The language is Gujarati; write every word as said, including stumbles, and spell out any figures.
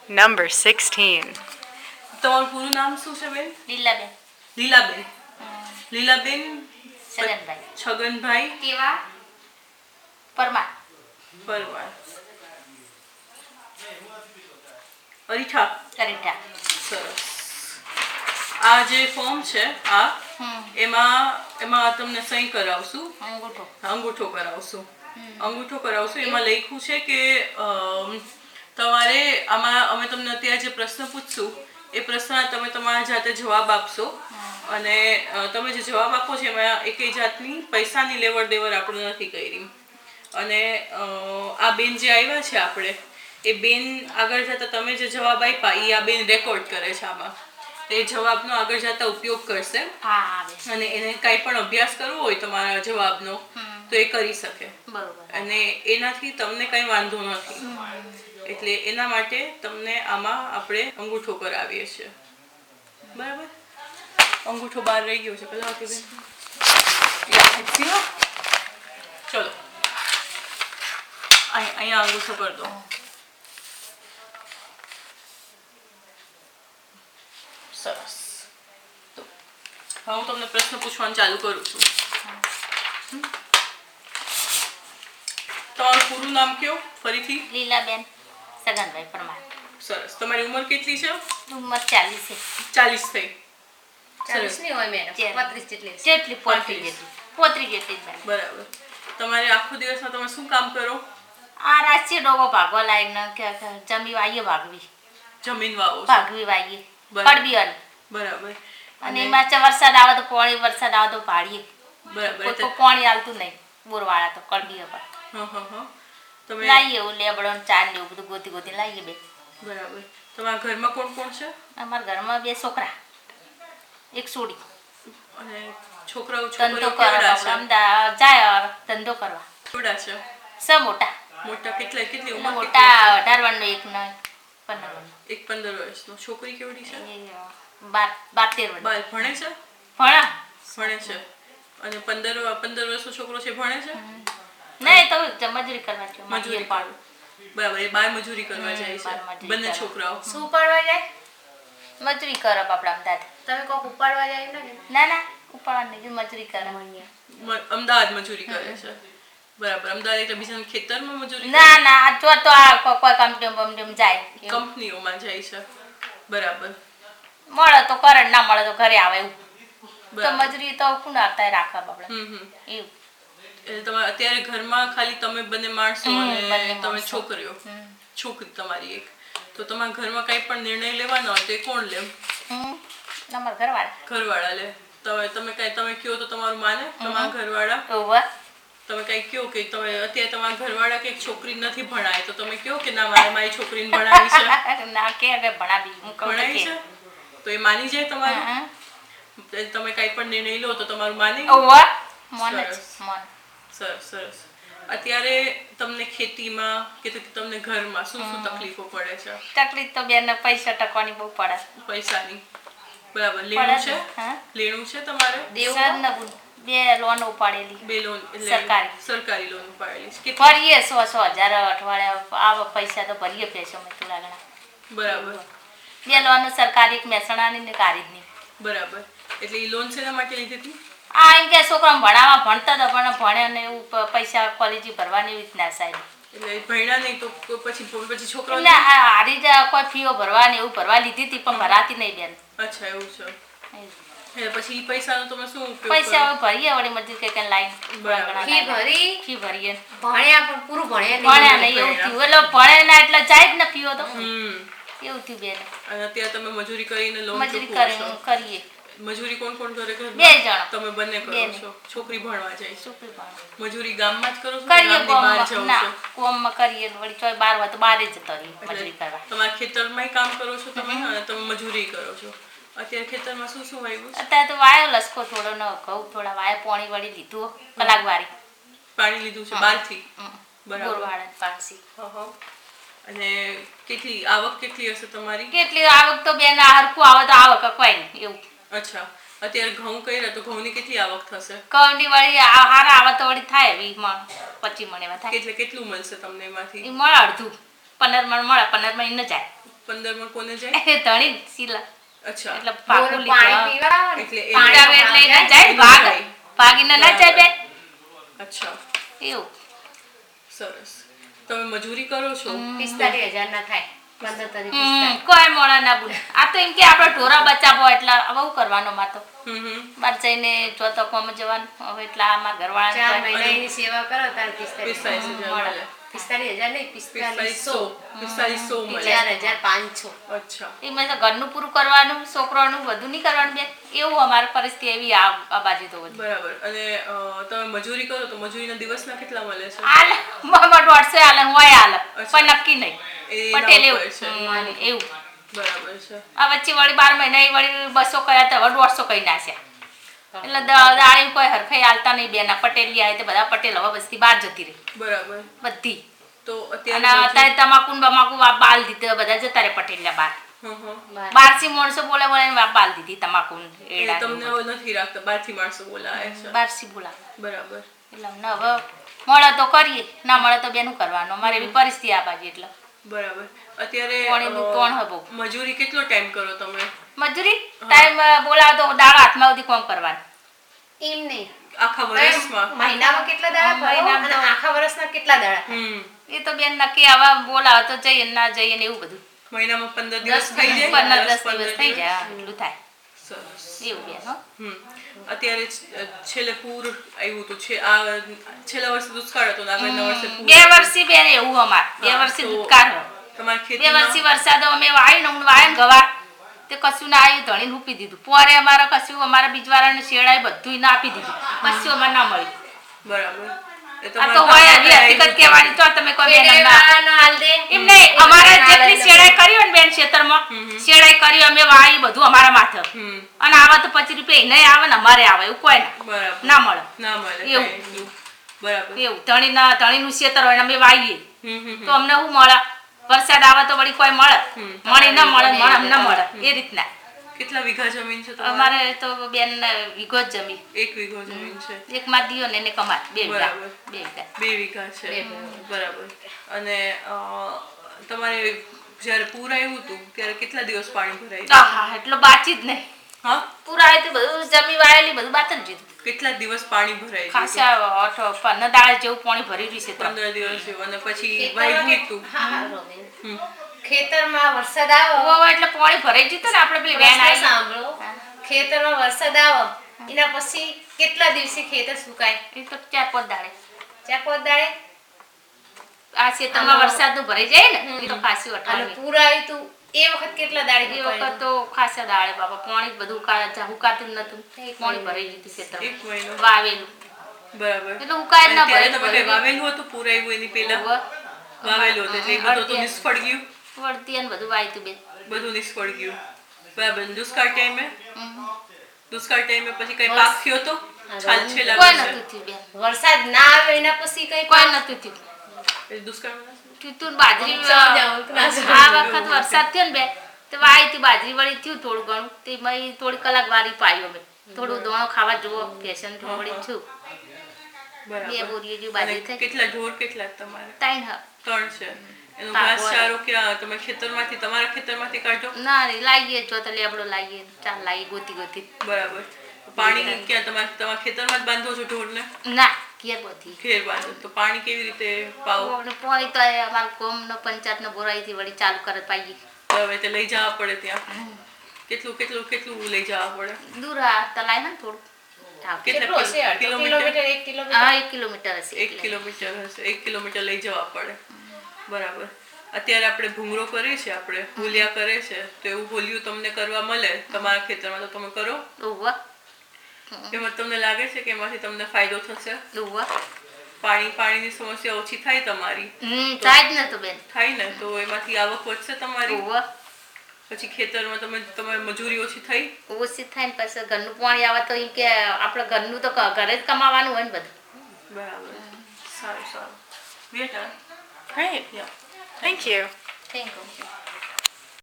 Number sixteen. તમારું પૂરું નામ શું છે બેન? લીલાબેન. લીલાબેન. લીલાબેન છગનભાઈ. છગનભાઈ કેવા? પરમાર. પરમાર. અરીઠા. અરીઠા. સરસ. આ જે ફોર્મ છે આ એમાં એમાં તમને સહી કરાવશું. અંગૂઠો. અંગૂઠો કરાવશું. અંગૂઠો કરાવશું. એમાં લખ્યું છે કે તમારે આમાં અમે તમને અત્યારે જે પ્રશ્ન પૂછશું એ પ્રશ્નના તમે તમારા જાતે જવાબ આપશો અને તમે જે જવાબ આપો છો એમાં એકેય જાતની પૈસાની લેવડ દેવડ આપણે નથી કરી. અને આ બેન જે આવ્યા છે આપણે એ બેન આગળ જતા તમે જે જવાબ આપ્યા એ આ બેન રેકોર્ડ કરે છે આમાં. એ જવાબનો આગળ જતા ઉપયોગ કરશે અને એને કાંઈ પણ અભ્યાસ કરવો હોય તમારા જવાબનો તો એ કરી શકે. અને એનાથી તમને કંઈ વાંધો નથી. એટલે એના માટે તમને આમાં આપણે અંગૂઠો કરાવીએ છીએ. બરાબર? અંગૂઠો બહાર રહી ગયો છે પેલા કે બેન ચલો અહીંયા અંગૂઠો કરી દો. સરસ. તો હવે હું તમને પ્રશ્ન પૂછવાનું ચાલુ કરું છું. તમારું પૂરું નામ કયો ફરીથી? લીલાબેન છગનભાઈ પરમાર. સરસ. તમારી ઉંમર કેટલી છે? ઉંમર ચાલીસ છે. ચાલીસ થઈ. ચાલીસ નહીં હોય મેડમ, પાંત્રીસ જેટલી જેટલી પોત્રીસ જેટલી પોત્રીસ જેટલી. બરાબર. તમારે આખો દિવસમાં તમે શું કામ કરો? આ રાશિ ડોગો ભાગવા લાવીને જમી વાઈએ ભાગવી. જમીન વાવો ભાગવી વાઈએ પડબી અન. બરાબર. અને એમાં વરસાદ આવે તો પાણી વરસાદ આવે તો પાડીએ. બરાબર. તો પાણી આવતું નહીં બોરવાળા તો કડબી પર. હા હા હા. તમે લાવીએ એવું લેબડો ચાર ને એવું બધું ગોતી ગોતી લાવીએ બે. બરાબર. તમારા ઘરમાં કોણ કોણ છે? અમારા ઘરમાં બે છોકરા એક છોડી. અને છોકરાઓ ધંધો કરવા અમદાવાદ જાય ધંધો કરવા. થોડા છે? સ મોટા. મોટા કેટલા કેટલી ઉંમર? મોટા અઢાર વર્ષનો એક ને પંદર વર્ષનો. એક પંદર વર્ષનો. છોકરી કેવડી છે? બાર બાર તેર વર્ષ. બાર ભણે છે? ભણા ભણે છે. અને પંદર પંદર વર્ષનો છોકરો છે ભણે છે? નહીં તો મજૂરી કરવા છે. મજૂરી પાડો. બરાબર. એ બાર મજૂરી કરવા જાય છે બંને છોકરાઓ. શું ઉપાડવા જાય? મજૂરી કરો આપણા અમદાવાદ. તમે કોક ઉપાડવા જાય ને? ના ના ઉપાડવા નહીં, મજૂરી કરે. અમદાવાદ મજૂરી કરે છે. બરાબર. અમદાવાદ એટલે બીજા ખેતરમાં મજૂરી? ના ના જો તો આ કોઈ કંપની બંપની જાય. કંપનીઓમાં જાય છે. બરાબર. મળે તો કરે, ના મળે તો ઘરે આવે એવું. તો મજૂરી તો કોણ આવતા રાખવા બાપડા. હમ હમ. એવું. એટલે તમારે અત્યારે ઘરમાં ખાલી તમે બંને માણસો અને તમે છોકરીઓ. છોકરી તમારી એક. તો તમારા ઘરમાં કઈ પણ નિર્ણય લેવાનો હોય તો એ કોણ લે? અમારા ઘરવાળા. ઘરવાળા લે. તમે તમે કઈ તમે કયો તો તમારું માને તમારા ઘરવાળા? ઓવર. તમે કઈ કયો કે તમે અત્યારે તમારા ઘરવાળા કે છોકરી નથી ભણાય તો તમે કયો કે ના મારે મારી છોકરીને ભણાવી છે? ના કે હવે ભણાવી હું ભણાવી છે તો એ માની જાય તમારું? તમે કઈ પણ નિર્ણય લો તો તમારું માને? ઓવર. મન જ મન. સરસ સરસ. અત્યારે તમને ખેતીમાં કે તમને ઘરમાં શું શું તકલીફો પડે છે? તકલીફ તો બેન પૈસા ટકવાની બહુ પડે. પૈસાની. બરાબર. લેણું છે? લેણું છે તમારે? દેવું બે લોન ઉપાડેલી. બે લોન સરકારી સરકારી લોન ઉપાડેલી છે. ભરીએ સો સો હજાર અઠવાડિયા આવા પૈસા તો ભરીએ પૈસા અમે થોડા ઘણા. બરાબર. બે લોન સરકારી એક મહેસાણાની ને કારીજની. બરાબર. એટલે એ લોન શેના માટે લીધી હતી? આ એમ કે છોકરા ભણાવવા ભણતા હતા પણ ભણ્યા ને એવું પૈસા કોલેજ ભરવાની એવી રીતના સાહેબ. એટલે ભણ્યા નહીં તો પછી પછી છોકરા એટલે હારી જ કોઈ ફીઓ ભરવાની એવું ભરવા લીધી હતી પણ ભરાતી નહીં બેન. અચ્છા એવું છે. એટલે પછી પૈસાનો તમે શું ઉપયોગ? પૈસા હવે ભરીએ વળી મજૂરી કઈ લાઈન ફી ભરી ફી ભરીએ. ભણ્યા પણ પૂરું ભણ્યા ભણ્યા નહીં એવું થયું. એટલે ભણે ના એટલે જાય જ ને ફીઓ તો. એવું થયું બેન. અને અત્યારે તમે મજૂરી કરીને લોન મજૂરી કરીને કરીએ. મજૂરી કોણ કોણ કરે? બે જણ. તમે બંને કરો છો? છોકરી ભણવા જાય? છોકરી ભણવા. મજૂરી ગામમાં જ કરો છો? કરીએ ગામમાં. ના ગામમાં કરીએ વળી ચોય બાર હોય તો બારે જતો રહીએ મજૂરી કરવા. તમારા ખેતરમાં કામ કરો છો તમે અને તમે મજૂરી કરો છો? અત્યારે ખેતરમાં શું શું વાવ્યું? અત્યારે તો વાયો લસકો થોડો ન ઘઉં થોડા વાયા પાણી વળી લીધું કલાક વાળી. પાણી લીધું છે બહારથી? બરાબર. બોરવાળા પાણી. અને કેટલી આવક કેટલી હશે તમારી? કેટલી આવક તો બેન હરખું આવે તો આવક કોઈ નહીં એવું. અચ્છા. અત્યારે ઘઉં કર્યા તો ઘઉંની કેટલી આવક થશે? ઘઉંની વળી હારા આવે તો વળી થાય વીસ મણ પચીસ મણ એમાં થાય. એટલે કેટલું મળશે તમને એમાંથી? એ મળે અડધું. પંદર મણ મળે પંદર મણ ન જાય. પંદર માં કોને જાય? એ ધણી શીલા અચ્છા એટલે પાકું લીધું પાણી પીવા એટલે એ પાણી આવે એટલે એને જાય. જાય ભાગ ભાગીને ના જાય બેન અચ્છા એવું સરસ. તમે મજૂરી કરો છો? પિસ્તાલીસ હજાર ના થાય પંદર તારીખ હમ, પિસ્તાલીસ. કોઈ મોડા ના બોલે આ તો એમ કે આપણે ઢોરા બચાવો એટલે હવે શું કરવાનો માં તો હમ હમ બાર જઈને ચોથો કોમ જવાનું હવે એટલે આ મારા ચાર ઘરવાળા મહિના એની સેવા કરો તાર પિસ્તાલીસ પિસ્તાલીસ હજાર મળે. પિસ્તાલીસ હજાર નહીં પિસ્તાલીસો પિસ્તાલીસો મળે. ચાર હજાર પાંચસો. અચ્છા એમાં તો ઘરનું પૂરું કરવાનું છોકરાનું બધું નહીં કરવાનું બેન એવું અમારી પરિસ્થિતિ એવી આ આ બાજુ તો બધી બરાબર. અને અ, તમે મજૂરી કરો તો મજૂરીના દિવસના કેટલા મળે છે? હાલ મામા દોઢસો હાલે હોય હાલે પણ નક્કી નહીં એના પટેલ ઉપર એવું છે. હમ, એવું બરાબર છે. આ વચ્ચે વળી બાર મહિના એ વળી બસો કયા તો હવે દોઢસો કઈ નાખ્યા એટલે દ- દાળી કોઈ હરખાઈ હાલતા નહીં બેન આ પટેલી આવે તો બધા પટેલ હવે બસથી બહાર જતી રહી બરાબર. બધી તો અને અત્યારે અત્યારે તમાકુ ને બમાકુ વાપ બાલ દીધી બધા જતા રહે પટેલિયા બાર હં, હં. બારસી માણસો બોલે બોલે વાપ બાલ દીધી તમાકુ ને એ એડા તમને હવે નથી રાખતા, બહારથી માણસો બોલાવે છે. બારસી બોલા બરાબર. એટલે અમને હવે મળે તો કરીએ ના મળે તો બેનું કરવાનું અમારે એવી પરિસ્થિતિ આ બાજુ એટલે બરાબર. અત્યારે પાણીનું અ, તોણ હે બહુ. મજૂરી કેટલો ટાઈમ કરો તમે? મજૂરી ટાઈમ બોલાવો તો દાળ હાથમાં સુધી કામ કરવાનું એમ નહીં આખા વર્ષમાં? મહિનામાં કેટલા દાડા ભરો મહિનામાં અને તો- આખા વર્ષના કેટલા દાડા થાય? હમ એ તો બેન નક્કી આવા બોલાવો તો જઈએ ને ના જઈએ ને એવું બધું મહિનામાં પંદર દિવસ દસ થઈ જાય? પંદર દસ દસ પંદર દિવસ થઈ જાય હા, એટલું થાય સરસ. એવું બેન હો હમ અત્યારે છ- છેલ્લે પૂર આવ્યું હતું છે આ છેલ્લા વર્ષે દુષ્કાળ હતો ને આગળના વર્ષે પૂર બે વર્ષથી બેન એવું અમાર બે હા, વર્ષથી તો દુષ્કાળ હોય. તમારી બે ખેતીમાં વર્ષથી વરસાદ અમે વાય ને હું વાય ને ગવાર તે કશું ના આવ્યું ધણી રૂપી દીધું પોરે અમારે કશું અમારા બીજવાળાને શેડાય બધું ના આપી દીધું કશું અમારે ના મળ્યું બરાબર. એ આ તો હોય હજી હકીકત કહેવાની તો તમે કહો બેન એમ ના. વેડેવાનો હાલ દે. એમ નહીં અમારે જેટલી શેડાઈ કરી હોય ને બેન ખેતરમાં શેડાઈ કરી અમે વાય બધું અમારા માથે હમ અને આવા તો પચીસ રૂપિયા નહીં આવે ને અમારે આવે એવું કોઈ ના બરાબર. ના મળે ના મળે એવું. કાંઈ નહીં. બરાબર. એવું ધણીના ધણીનું ખેતર હોય ને અમે વાવીએ હમ હમ તો અમને શું મળે વરસાદ આવે તો વળી કોઈ મળે મળી ના મળે મળે અમને ના મળે એ રીતના કેટલા વીઘા જમીન છે તમારે? અમારે તો બેન વીઘો જ જમી એક વીઘો જમીન છે. એક માં દિયો ને એને કમાત બે વીઘા બરાબર. બે વીઘા બે વીઘા છે. બરાબર. અને અ, તમારે જ્યારે પૂર આવ્યું હતું ત્યારે કેટલા દિવસ પાણી ભરાયું? આહા એટલો બાચી જ નહીં હા પૂરા આવે તો બધું જમી વાયેલી બધું બાત જ જીધું કેટલા દિવસ પાણી ભરાયું? ખાસા અઠ પંદર દાડા જેવું પાણી ભરી રહ્યું છે તો પંદર દિવસ જેવું. અને પછી ખેતરમાં વાવ્યું કે- હતું. હા, હા, રોબિન. હમ. ખેતરમાં વરસાદ આવો ઓવો એટલે પાણી ભરાઈ જતું ને આપણે પેલી વેન પ્રશ્ન આવી સાંભળો. ખેતરમાં વરસાદ આવો એના પછી કેટલા દિવસે ખેતર સુકાય? એ તો ચાર પાંચ દાડે ચાર પાંચ દાડે. આ ખેતરમાં વરસાદ નું ભરાઈ જાય ને એ તો ખાસી અને અઠવાડિયું પૂર આવ્યું તું એ વખત કેટલા દાડે એ સુકાયું? વખત તો ખાસા દાડે બાબા પાણી બધું કા- હુકાતું જ નતું પાણી ભરાઈ ગયું હતું એક ખેતરમાં મહિનો. વાવેલું બરાબર. એટલે હુકાય જ ના અને ત્યારે ભરાય તમે કઈ વાવેલું હતું પૂર આવ્યું એની પહેલા? ઓવે. વાવેલું હતું એટલે એ બધું તો નિષ્ફળ ગયું? વળતી ને બધું વાયતું બેન બધું નિષ્ફળ ગયું. બરાબર. દુષ્કાળ ટાઈમે હમ. દુષ્કાળ ટાઈમે પછી કઈ પાક થયો તો છાલ છેલ્લા કોઈ વર્ષે? નતું થયું બેન વરસાદ ના આવે એના પછી કઈ કોઈ નતું થયું એ દુષ્કાળમાં થયું તું ને બાજરી સમજાવું કે ના આ વખત વરસાદ થયો ને બે તો વાયતી બાજરી વળી થયું થોડું ઘણું તેમાં થોડી કલાક વારી પાયું અમે થોડું દોણો ખાવા જોવો ફેશન વળી થયું બે બરાબર. બોરીઓ જેવું અને બાજરી થઈ કેટલા ઢોર કેટલા તમારે? ત્રણ હા ત્રણ છે. એનો પાક ઘાસ હોય. ચારો ક્યાં તમે ખેતરમાંથી તમારા ખેતરમાંથી કાઢો? ના રે લાગીએ જો તો લેબડો લાગીએ ચાલ લાગી ગોતી ગોતી બરાબર. પાણી ક્યાં તમારે તમારા ખેતરમાં જ બાંધો છો ઢોરને? ના ઘેર ગોતી ઘેર બાંધો. તો પાણી કેવી રીતે પાવો? પોણી તો એ અમારા કોમનો પંચાયતનો બોરાઈથી વળી ચાલુ કરે પાઈએ હવે તે લઈ જવા પડે ત્યાં. કેટલું કેટલું કેટલું લઈ જવા પડે? દૂર આ તલાય ને થોડું હા, કેટલા કેટલો હશે? અડધો કિલોમીટર? કિલોમીટર એક કિલોમીટર હા એક કિલોમીટર હશે એક એટલે. કિલોમીટર હશે. એક કિલોમીટર લઈ જવા પડે. બરાબર. અત્યારે આપણે ભૂંગળો કરીએ છીએ, આપણે હોલિયા કરે છે, તો એવું હોલિયું તમને કરવા મળે તમારા ખેતરમાં તો તમે કરો? ઉવ્વ એમાં તમને લાગે છે કે એમાંથી તમને ફાયદો થશે? ઉવ્વ પાણી પાણીની સમસ્યા ઓછી થાય તમારી? હમ થાય જ નતું બેન થાય ને તો એમાંથી આવક વધશે તમારી. ઉવ્વ પછી ખેતરમાં તમે તમારી મજૂરી ઓછી થઈ? ઓછી થાય ને પછી ઘરનું પાણી આવે તો એમ કે આપણે ઘરનું તો ક- ઘરે જ કમાવાનું હોય ને બધું બરાબર. સારું સારું બેટા. Great. Yeah. Thank you. Thank you